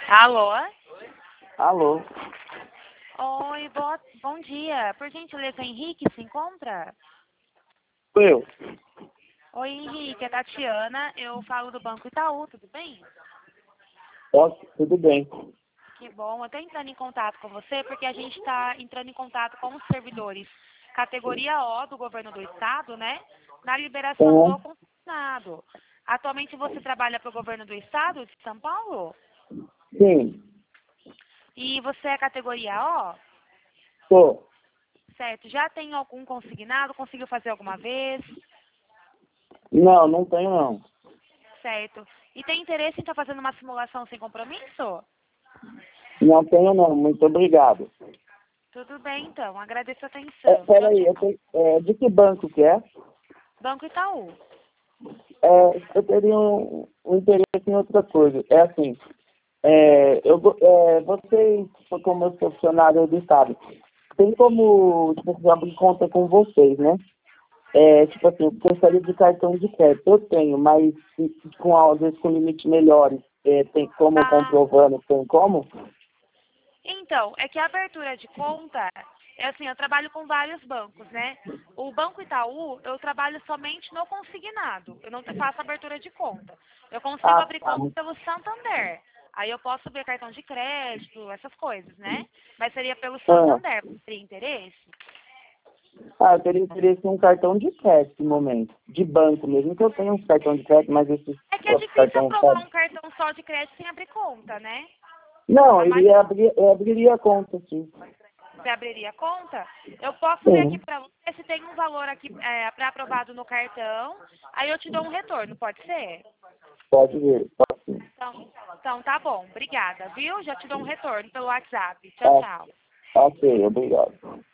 Alô? Alô? Oi, bom dia. Por gentileza, Henrique se encontra? Sou eu. Oi, Henrique, é Tatiana. Eu falo do Banco Itaú, tudo bem? Posso? Tudo bem. Que bom. Eu estou entrando em contato com você porque a gente está entrando em contato com os servidores categoria O do governo do estado, né? Na liberação Uhum. do consignado. Atualmente você trabalha para o governo do estado de São Paulo? Sim, E você é categoria O? sou. Certo. Já tem algum consignado? Conseguiu fazer alguma vez? Não, não tenho não. Certo. E tem interesse em estar fazendo uma simulação sem compromisso? Não tenho não, muito obrigado. Tudo bem, então. Agradeço a atenção. Tchau, Peraí, tchau. de que banco que é? Banco Itaú. Eu teria um interesse em outra coisa. É assim, vocês, como eu sou funcionário do Estado, tem como, tipo assim, abrir conta com vocês, né? Tipo assim, eu gostaria de cartão de crédito. Eu tenho, mas às vezes com limites melhores. Tem como Ah, comprovando, tem como? então, é que a abertura de conta, é assim, eu trabalho com vários bancos, né? O Banco Itaú, eu trabalho somente no consignado. Eu não faço abertura de conta. Eu consigo Ah, abrir tá. conta pelo Santander. Aí eu posso abrir cartão de crédito, essas coisas, né? Mas seria pelo Ah, Santander. Você teria interesse? eu teria interesse em um cartão de crédito no momento. De banco mesmo, que eu tenho um cartão de crédito, mas esse É que é outro difícil cartão, aprovar sabe? um cartão só de crédito sem abrir conta, né? Não, A maioria eu abriria a conta, sim. você abriria conta. Eu posso ver aqui Sim, para você se tem um valor aqui pré-aprovado no cartão. Aí eu te dou um retorno, pode ser? pode ver, pode sim. Então tá bom. Obrigada, viu? Já te dou um retorno pelo WhatsApp. Tchau, Tá, tchau. ok, obrigado.